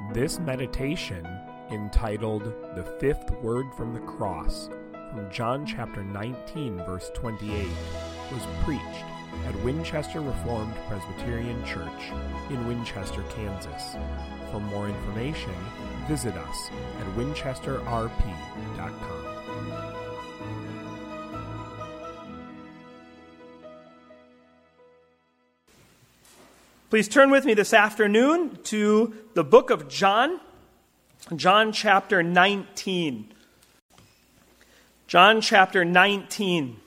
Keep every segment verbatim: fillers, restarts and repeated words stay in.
This meditation, entitled The Fifth Word from the Cross, from John chapter nineteen, verse twenty-eight, was preached at Winchester Reformed Presbyterian Church in Winchester, Kansas. For more information, visit us at winchester r p dot com. Please turn with me this afternoon to the book of John, John chapter nineteen. John chapter nineteen.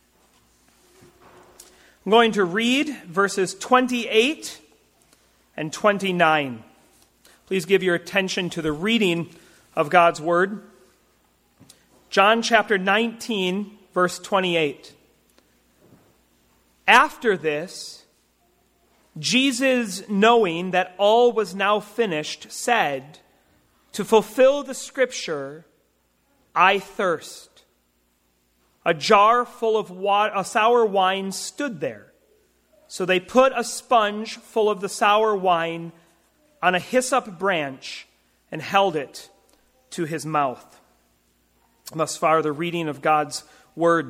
I'm going to read verses twenty-eight and twenty-nine. Please give your attention to the reading of God's word. John chapter nineteen, verse twenty-eight. After this, Jesus, knowing that all was now finished, said, "To fulfill the scripture, I thirst." A jar full of wa- a sour wine stood there. So they put a sponge full of the sour wine on a hyssop branch and held it to his mouth. Thus far, the reading of God's word.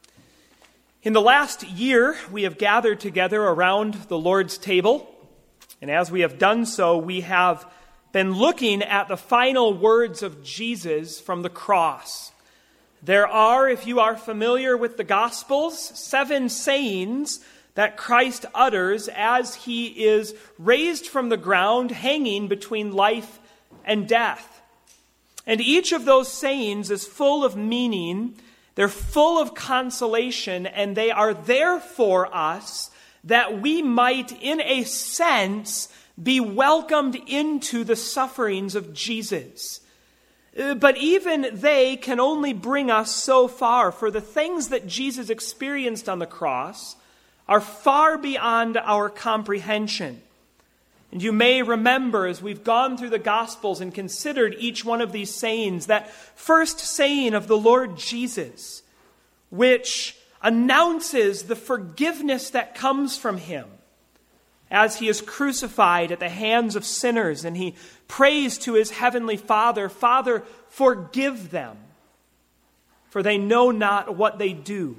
In the last year, we have gathered together around the Lord's table, and as we have done so, we have been looking at the final words of Jesus from the cross. There are, if you are familiar with the Gospels, seven sayings that Christ utters as he is raised from the ground, hanging between life and death. And each of those sayings is full of meaning. They're full of consolation, and they are there for us that we might, in a sense, be welcomed into the sufferings of Jesus. But even they can only bring us so far, for the things that Jesus experienced on the cross are far beyond our comprehension. And you may remember, as we've gone through the Gospels and considered each one of these sayings, that first saying of the Lord Jesus, which announces the forgiveness that comes from him as he is crucified at the hands of sinners, and he prays to his heavenly Father, "Father, forgive them, for they know not what they do."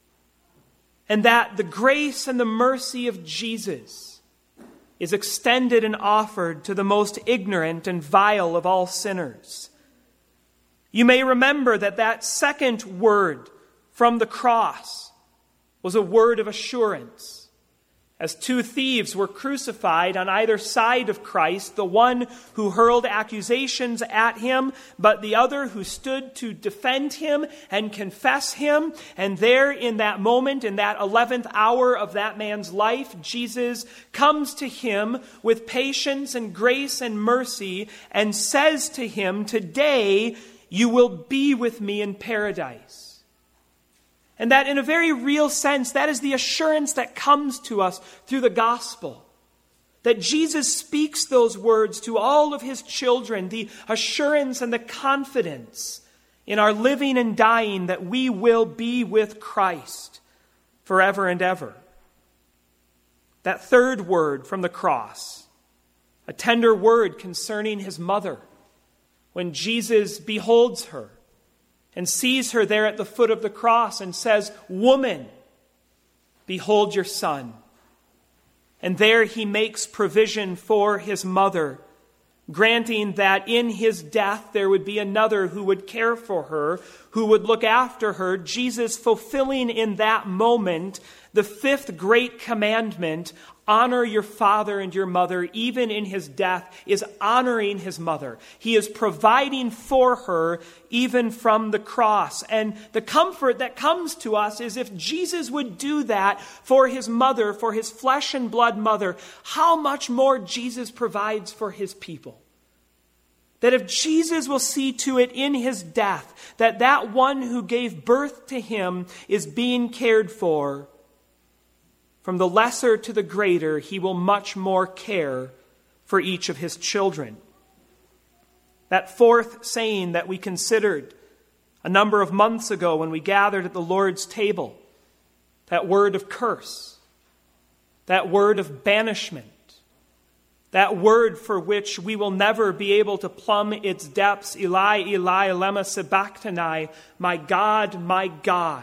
And that the grace and the mercy of Jesus is extended and offered to the most ignorant and vile of all sinners. You may remember that that second word from the cross was a word of assurance. As two thieves were crucified on either side of Christ, the one who hurled accusations at him, but the other who stood to defend him and confess him. And there in that moment, in that eleventh hour of that man's life, Jesus comes to him with patience and grace and mercy and says to him, "Today you will be with me in paradise." And that in a very real sense, that is the assurance that comes to us through the gospel. That Jesus speaks those words to all of his children, the assurance and the confidence in our living and dying that we will be with Christ forever and ever. That third word from the cross, a tender word concerning his mother, when Jesus beholds her and sees her there at the foot of the cross and says, "Woman, behold your son." And there he makes provision for his mother, granting that in his death there would be another who would care for her, who would look after her. Jesus fulfilling in that moment the fifth great commandment, honor your father and your mother, even in his death, is honoring his mother. He is providing for her even from the cross. And the comfort that comes to us is if Jesus would do that for his mother, for his flesh and blood mother, how much more Jesus provides for his people. That if Jesus will see to it in his death that that one who gave birth to him is being cared for, from the lesser to the greater, he will much more care for each of his children. That fourth saying that we considered a number of months ago when we gathered at the Lord's table, that word of curse, that word of banishment, That word for which we will never be able to plumb its depths, Eli, Eli, lema sabachthani, my God, my God,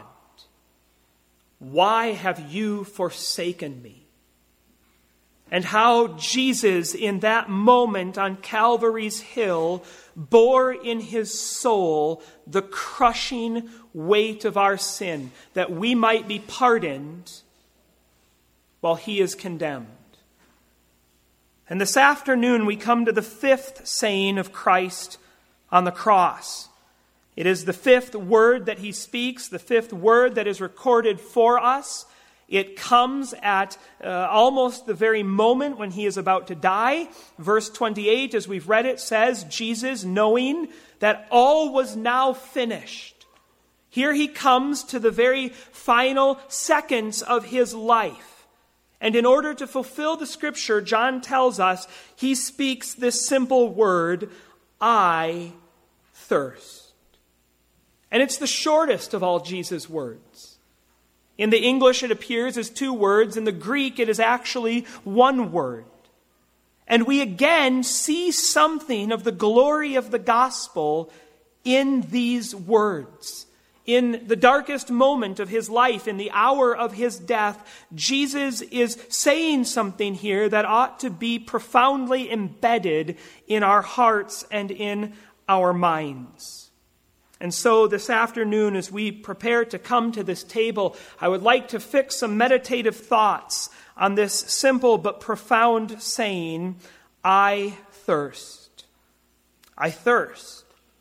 why have you forsaken me? And how Jesus, in that moment on Calvary's hill, bore in his soul the crushing weight of our sin, that we might be pardoned while he is condemned. And this afternoon we come to the fifth saying of Christ on the cross. It is the fifth word that he speaks, the fifth word that is recorded for us. It comes at uh, almost the very moment when he is about to die. Verse twenty-eight, as we've read it, says, Jesus, knowing that all was now finished. Here he comes to the very final seconds of his life. And in order to fulfill the scripture, John tells us, he speaks this simple word, I thirst. And it's the shortest of all Jesus' words. In the English, it appears as two words. In the Greek, it is actually one word. And we again see something of the glory of the gospel in these words. In the darkest moment of his life, in the hour of his death, Jesus is saying something here that ought to be profoundly embedded in our hearts and in our minds. And so this afternoon, as we prepare to come to this table, I would like to fix some meditative thoughts on this simple but profound saying, I thirst. I thirst.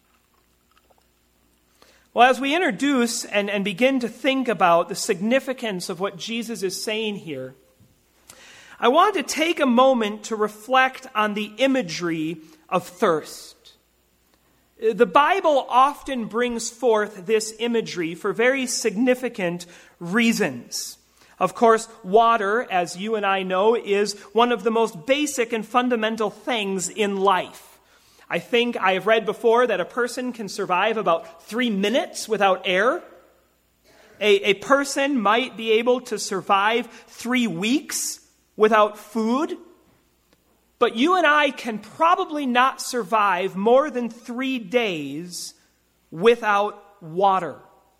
Well, as we introduce and, and begin to think about the significance of what Jesus is saying here, I want to take a moment to reflect on the imagery of thirst. The Bible often brings forth this imagery for very significant reasons. Of course, water, as you and I know, is one of the most basic and fundamental things in life. I think I have read before that a person can survive about three minutes without air. A, a person might be able to survive three weeks without food. But you and I can probably not survive more than three days without water.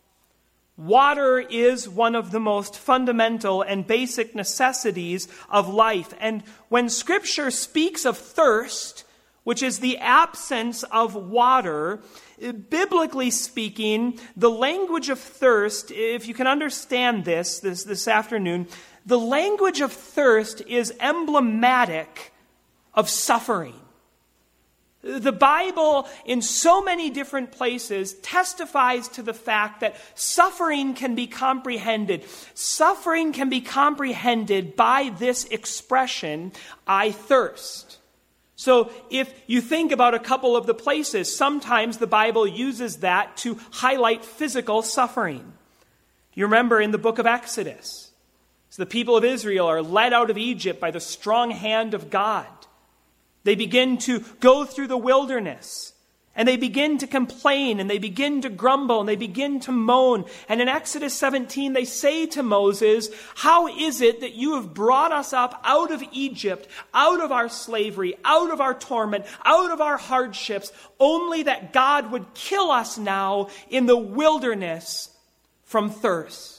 Water is one of the most fundamental and basic necessities of life. And when Scripture speaks of thirst, which is the absence of water, biblically speaking, the language of thirst, if you can understand this this, this afternoon, the language of thirst is emblematic of suffering. The Bible, in so many different places, testifies to the fact that suffering can be comprehended. Suffering can be comprehended by this expression, I thirst. So if you think about a couple of the places, sometimes the Bible uses that to highlight physical suffering. You remember in the book of Exodus, so the people of Israel are led out of Egypt by the strong hand of God. They begin to go through the wilderness, and they begin to complain, and they begin to grumble, and they begin to moan. And in Exodus seventeen, they say to Moses, how is it that you have brought us up out of Egypt, out of our slavery, out of our torment, out of our hardships, only that God would kill us now in the wilderness from thirst?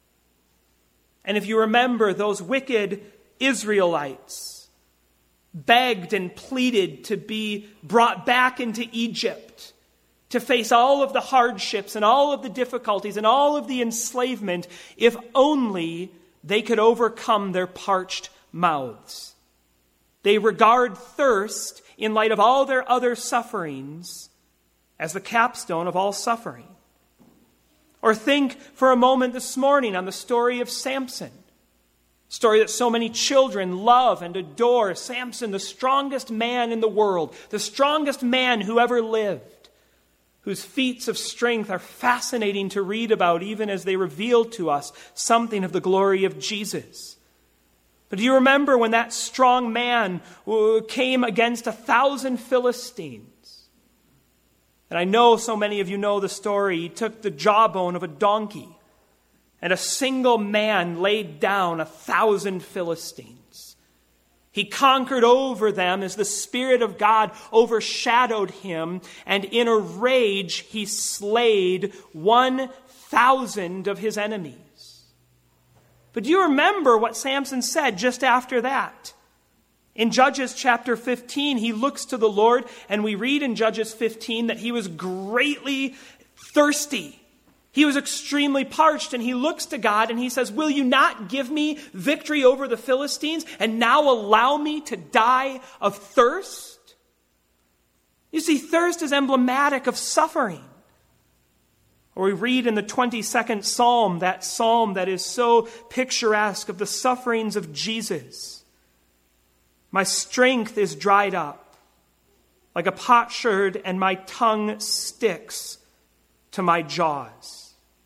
And if you remember, those wicked Israelites begged and pleaded to be brought back into Egypt, to face all of the hardships and all of the difficulties and all of the enslavement, if only they could overcome their parched mouths. They regard thirst, in light of all their other sufferings, as the capstone of all suffering. Or think for a moment this morning on the story of Samson. Story that so many children love and adore. Samson, the strongest man in the world, the strongest man who ever lived, whose feats of strength are fascinating to read about, even as they reveal to us something of the glory of Jesus. But do you remember when that strong man came against a thousand Philistines? And I know so many of you know the story. He took the jawbone of a donkey, and a single man laid down a thousand Philistines. He conquered over them as the Spirit of God overshadowed him, and in a rage he slayed one thousand of his enemies. But do you remember what Samson said just after that? In Judges chapter fifteen, he looks to the Lord, and we read in Judges fifteen that he was greatly thirsty. He was extremely parched, and he looks to God and he says, will you not give me victory over the Philistines and now allow me to die of thirst? You see, thirst is emblematic of suffering. Or we read in the twenty-second Psalm, that psalm that is so picturesque of the sufferings of Jesus. My strength is dried up like a potsherd, and my tongue sticks to my jaws.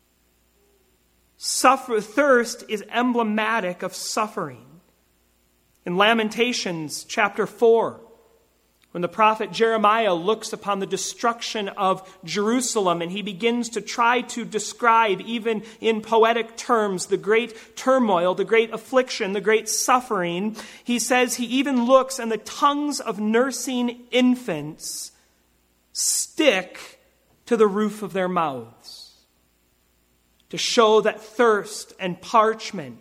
Suffer, thirst is emblematic of suffering. In Lamentations chapter four, when the prophet Jeremiah looks upon the destruction of Jerusalem and he begins to try to describe, even in poetic terms, the great turmoil, the great affliction, the great suffering, he says he even looks and the tongues of nursing infants stick to the roof of their mouths, to show that thirst and parchment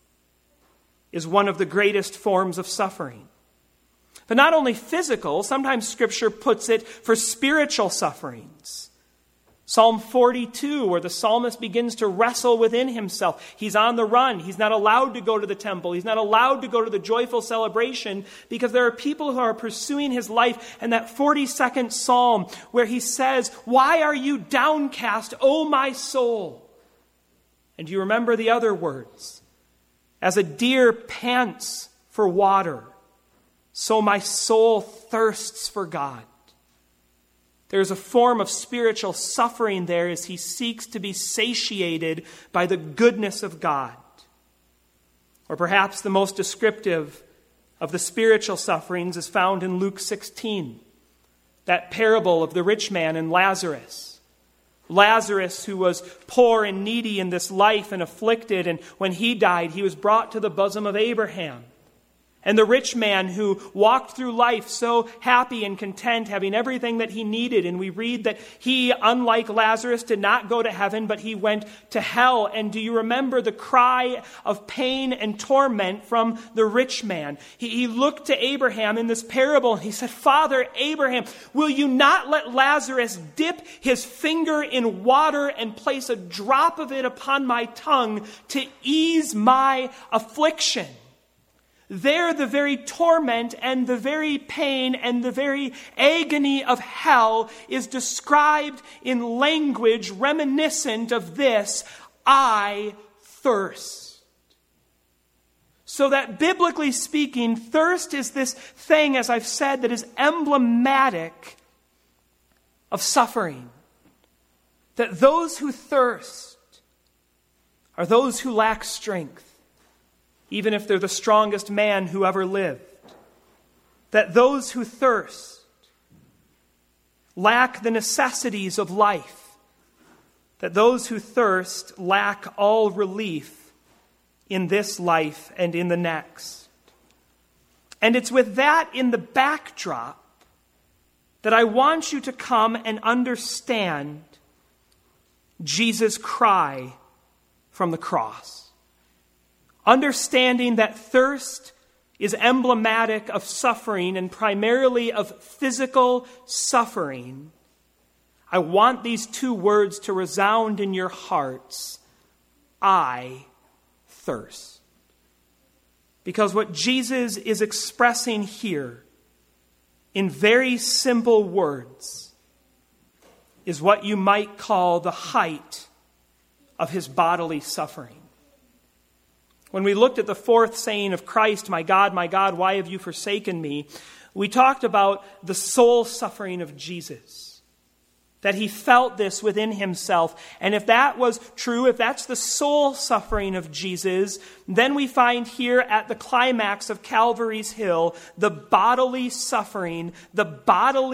is one of the greatest forms of suffering. But not only physical, sometimes Scripture puts it for spiritual sufferings. Psalm forty-two, where the psalmist begins to wrestle within himself. He's on the run. He's not allowed to go to the temple. He's not allowed to go to the joyful celebration because there are people who are pursuing his life. And that forty-second psalm where he says, why are you downcast, O my soul? And do you remember the other words? As a deer pants for water, so my soul thirsts for God. There's a form of spiritual suffering there as he seeks to be satiated by the goodness of God. Or perhaps the most descriptive of the spiritual sufferings is found in Luke sixteen, that parable of the rich man and Lazarus. Lazarus, who was poor and needy in this life and afflicted, and when he died, he was brought to the bosom of Abraham. And the rich man who walked through life so happy and content, having everything that he needed. And we read that he, unlike Lazarus, did not go to heaven, but he went to hell. And do you remember the cry of pain and torment from the rich man? He, he looked to Abraham in this parable and he said, Father Abraham, will you not let Lazarus dip his finger in water and place a drop of it upon my tongue to ease my affliction? There, the very torment and the very pain and the very agony of hell is described in language reminiscent of this, I thirst. So that biblically speaking, thirst is this thing, as I've said, that is emblematic of suffering. That those who thirst are those who lack strength, even if they're the strongest man who ever lived. That those who thirst lack the necessities of life. That those who thirst lack all relief in this life and in the next. And it's with that in the backdrop that I want you to come and understand Jesus' cry from the cross. Understanding that thirst is emblematic of suffering and primarily of physical suffering, I want these two words to resound in your hearts. I thirst. Because what Jesus is expressing here in very simple words is what you might call the height of his bodily suffering. When we looked at the fourth saying of Christ, my God, my God, why have you forsaken me? We talked about the soul suffering of Jesus. That he felt this within himself. And if that was true, if that's the soul suffering of Jesus, then we find here at the climax of Calvary's Hill, the bodily suffering, the bodily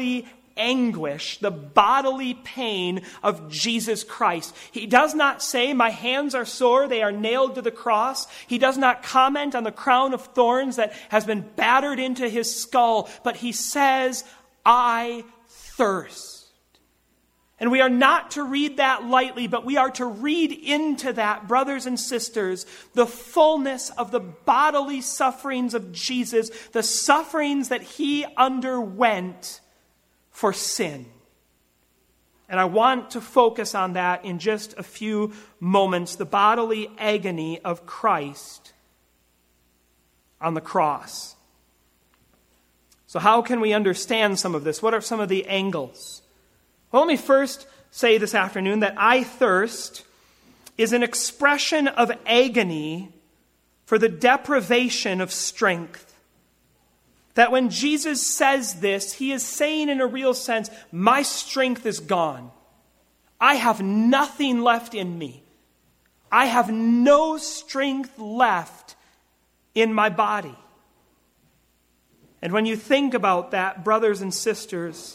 anguish, the bodily pain of Jesus Christ. He does not say, my hands are sore, they are nailed to the cross. He does not comment on the crown of thorns that has been battered into his skull, but he says, I thirst. And we are not to read that lightly, but we are to read into that, brothers and sisters, the fullness of the bodily sufferings of Jesus, the sufferings that he underwent for sin. And I want to focus on that in just a few moments, the bodily agony of Christ on the cross. So how can we understand some of this? What are some of the angles? Well, let me first say this afternoon that I thirst is an expression of agony for the deprivation of strength. That when Jesus says this, he is saying in a real sense, my strength is gone. I have nothing left in me. I have no strength left in my body. And when you think about that, brothers and sisters,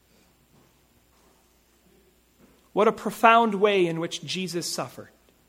what a profound way in which Jesus suffered.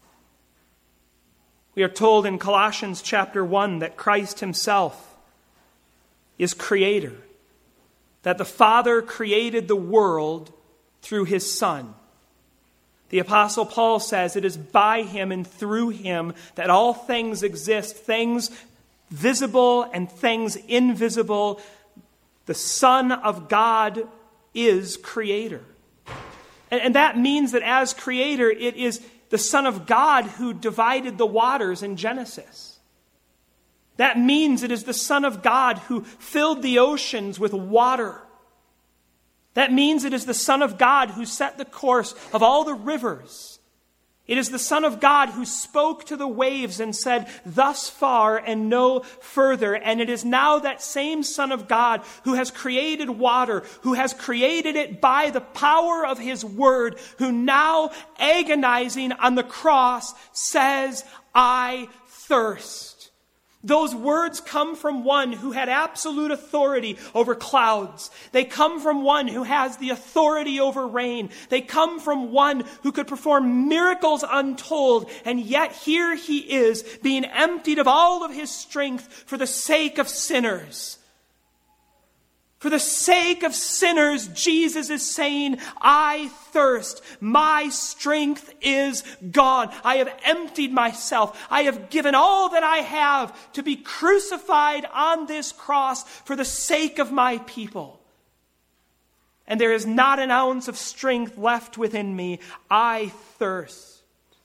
We are told in Colossians chapter one that Christ himself is creator, that the Father created the world through his Son. The Apostle Paul says it is by him and through him that all things exist, things visible and things invisible. The Son of God is creator. And that means that as creator, it is the Son of God who divided the waters in Genesis. That means it is the Son of God who filled the oceans with water. That means it is the Son of God who set the course of all the rivers. It is the Son of God who spoke to the waves and said, thus far and no further. And it is now that same Son of God who has created water, who has created it by the power of his word, who now, agonizing on the cross, says, I thirst. Those words come from one who had absolute authority over clouds. They come from one who has the authority over rain. They come from one who could perform miracles untold. And yet here he is being emptied of all of his strength for the sake of sinners. For the sake of sinners, Jesus is saying, I thirst. My strength is gone. I have emptied myself. I have given all that I have to be crucified on this cross for the sake of my people. And there is not an ounce of strength left within me. I thirst.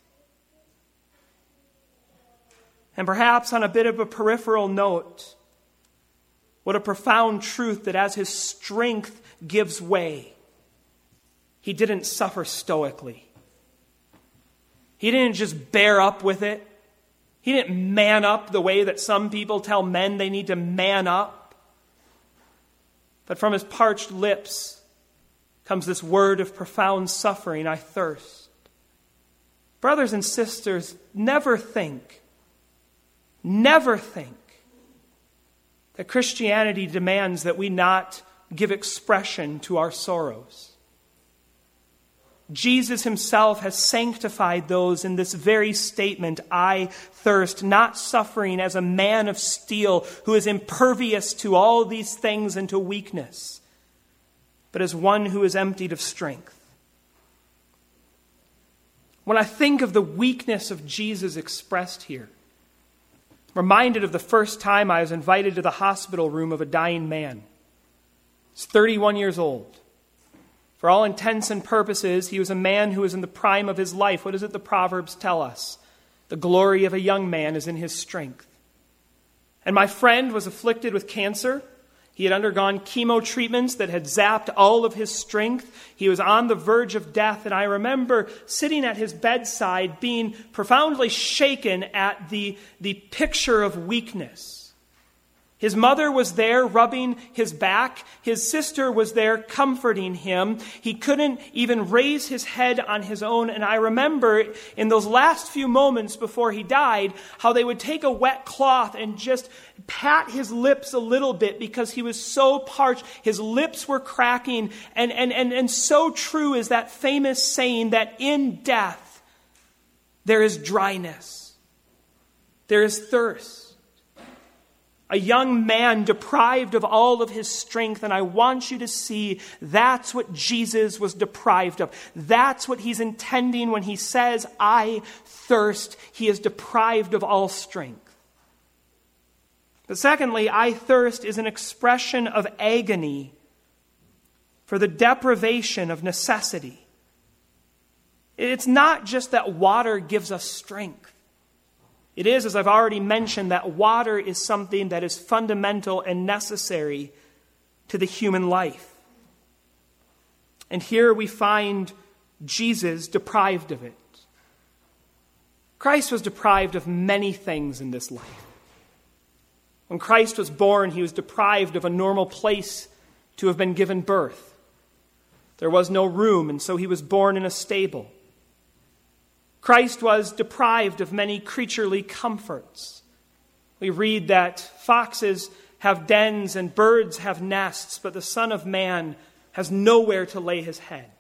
And perhaps on a bit of a peripheral note, what a profound truth that as his strength gives way, he didn't suffer stoically. He didn't just bear up with it. He didn't man up the way that some people tell men they need to man up. But from his parched lips comes this word of profound suffering, I thirst. Brothers and sisters, never think, never think that Christianity demands that we not give expression to our sorrows. Jesus himself has sanctified those in this very statement, I thirst, not suffering as a man of steel who is impervious to all these things and to weakness, but as one who is emptied of strength. When I think of the weakness of Jesus expressed here, reminded of the first time I was invited to the hospital room of a dying man. He's thirty-one years old. For all intents and purposes, he was a man who was in the prime of his life. What is it the Proverbs tell us? The glory of a young man is in his strength. And my friend was afflicted with cancer. He had undergone chemo treatments that had zapped all of his strength. He was on the verge of death, and I remember sitting at his bedside being profoundly shaken at the, the picture of weakness. His mother was there rubbing his back. His sister was there comforting him. He couldn't even raise his head on his own. And I remember in those last few moments before he died, how they would take a wet cloth and just pat his lips a little bit because he was so parched. His lips were cracking. And, and, and, and so true is that famous saying that in death, there is dryness. There is thirst. A young man deprived of all of his strength, and I want you to see that's what Jesus was deprived of. That's what he's intending when he says, I thirst. He is deprived of all strength. But secondly, I thirst is an expression of agony for the deprivation of necessity. It's not just that water gives us strength. It is, as I've already mentioned, that water is something that is fundamental and necessary to the human life. And here we find Jesus deprived of it. Christ was deprived of many things in this life. When Christ was born, he was deprived of a normal place to have been given birth. There was no room, and so he was born in a stable. Christ was deprived of many creaturely comforts. We read that foxes have dens and birds have nests, but the Son of Man has nowhere to lay his head.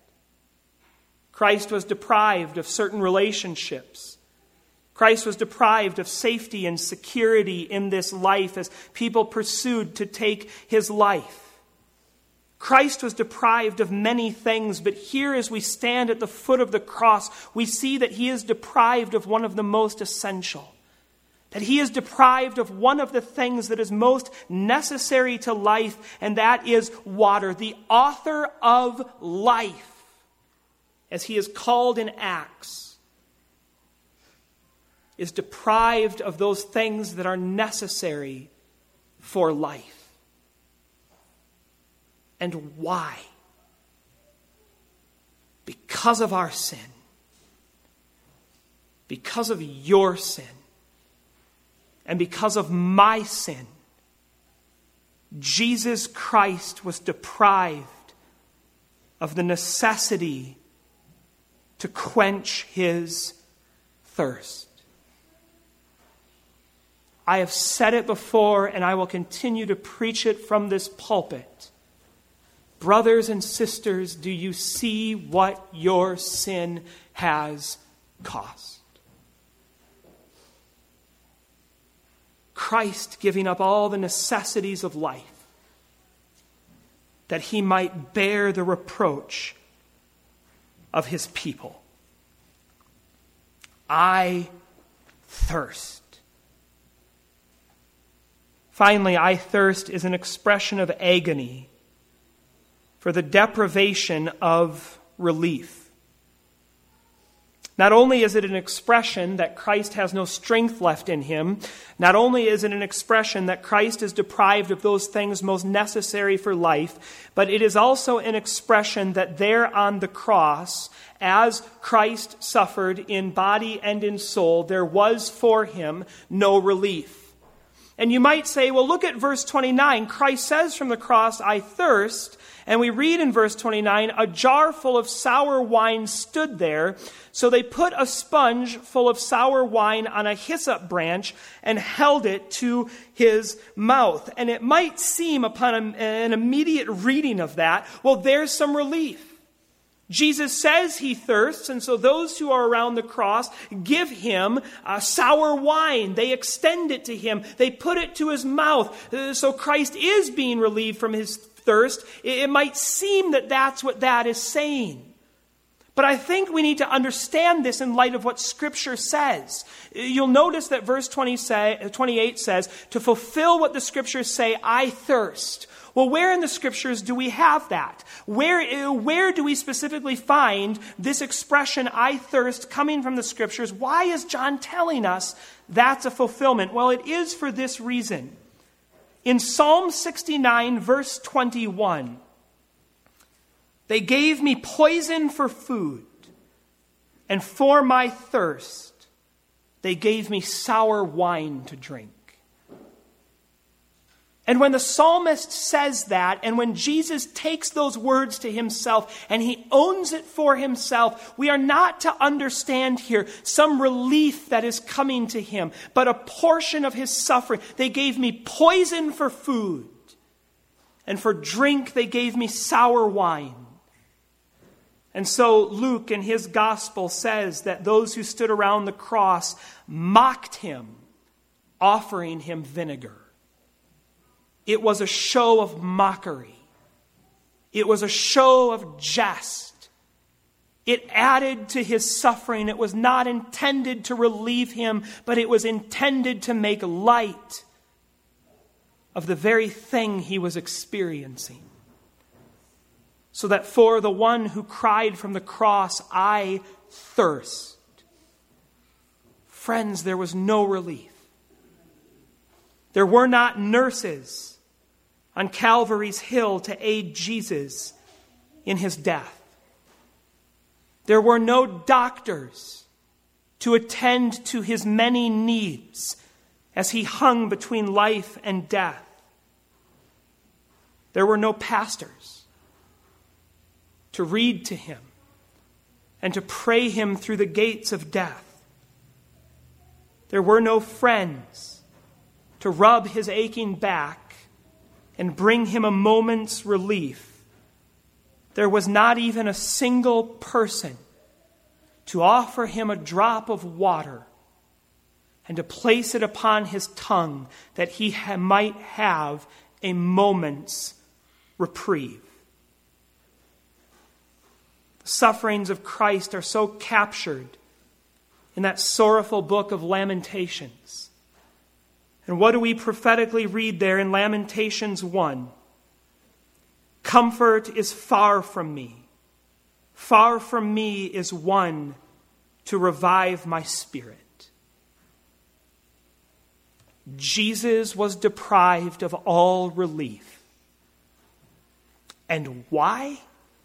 Christ was deprived of certain relationships. Christ was deprived of safety and security in this life as people pursued to take his life. Christ was deprived of many things, but here as we stand at the foot of the cross, we see that he is deprived of one of the most essential. That he is deprived of one of the things that is most necessary to life, and that is water. The author of life, as he is called in Acts, is deprived of those things that are necessary for life. And why? Because of our sin. Because of your sin. And because of my sin. Jesus Christ was deprived of the necessity to quench his thirst. I have said it before, and I will continue to preach it from this pulpit. Brothers and sisters, do you see what your sin has cost? Christ giving up all the necessities of life that he might bear the reproach of his people. I thirst. Finally, I thirst is an expression of agony for the deprivation of relief. Not only is it an expression that Christ has no strength left in him, not only is it an expression that Christ is deprived of those things most necessary for life, but it is also an expression that there on the cross, as Christ suffered in body and in soul, there was for him no relief. And you might say, well, look at verse twenty-nine. Christ says from the cross, I thirst. And we read in verse twenty-nine, a jar full of sour wine stood there. So they put a sponge full of sour wine on a hyssop branch and held it to his mouth. And it might seem upon a, an immediate reading of that, well, there's some relief. Jesus says he thirsts, and so those who are around the cross give him uh, sour wine. They extend it to him. They put it to his mouth. Uh, so Christ is being relieved from his thirst. It, it might seem that that's what that is saying. But I think we need to understand this in light of what Scripture says. You'll notice that verse twenty say, twenty-eight says, to fulfill what the Scriptures say, I thirst. Well, where in the Scriptures do we have that? Where, where do we specifically find this expression, I thirst, coming from the Scriptures? Why is John telling us that's a fulfillment? Well, it is for this reason. In Psalm sixty-nine, verse twenty-one, they gave me poison for food, and for my thirst, they gave me sour wine to drink. And when the psalmist says that, and when Jesus takes those words to himself and he owns it for himself, we are not to understand here some relief that is coming to him, but a portion of his suffering. They gave me poison for food, and for drink they gave me sour wine. And so Luke in his gospel says that those who stood around the cross mocked him, offering him vinegar. It was a show of mockery. It was a show of jest. It added to his suffering. It was not intended to relieve him, but it was intended to make light of the very thing he was experiencing. So that for the one who cried from the cross, I thirst. Friends, there was no relief. There were not nurses on Calvary's hill to aid Jesus in his death. There were no doctors to attend to his many needs as he hung between life and death. There were no pastors to read to him and to pray him through the gates of death. There were no friends to rub his aching back and bring him a moment's relief. There was not even a single person to offer him a drop of water and to place it upon his tongue that he ha- might have a moment's reprieve. The sufferings of Christ are so captured in that sorrowful book of Lamentations. And what do we prophetically read there in Lamentations one? Comfort is far from me. Far from me is one to revive my spirit. Jesus was deprived of all relief. And why?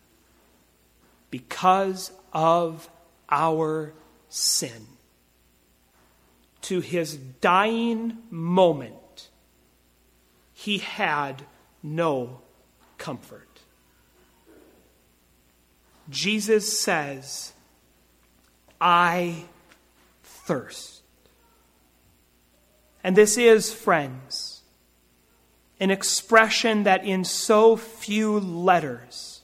Because of our sin. To his dying moment, he had no comfort. Jesus says, I thirst. And this is, friends, an expression that in so few letters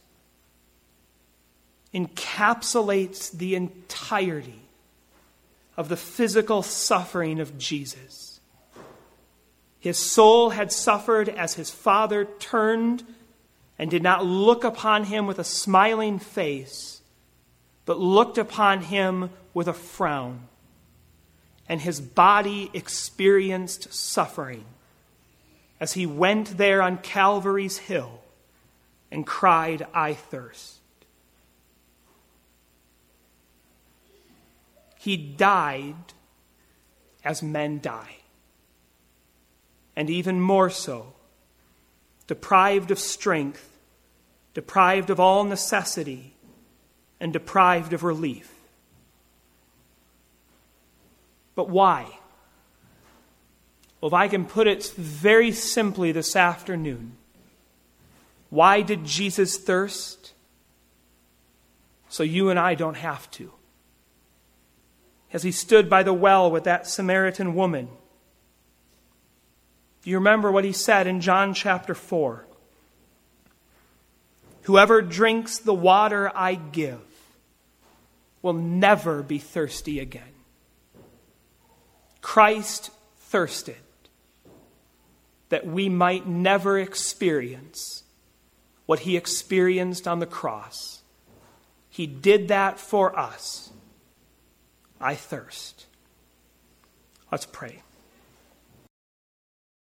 encapsulates the entirety of the physical suffering of Jesus. His soul had suffered as his Father turned and did not look upon him with a smiling face, but looked upon him with a frown. And his body experienced suffering as he went there on Calvary's hill and cried, I thirst. He died as men die. And even more so, deprived of strength, deprived of all necessity, and deprived of relief. But why? Well, if I can put it very simply this afternoon, why did Jesus thirst? So you and I don't have to. As he stood by the well with that Samaritan woman, do you remember what he said in John chapter four? Whoever drinks the water I give will never be thirsty again. Christ thirsted that we might never experience what he experienced on the cross. He did that for us. I thirst. Let's pray.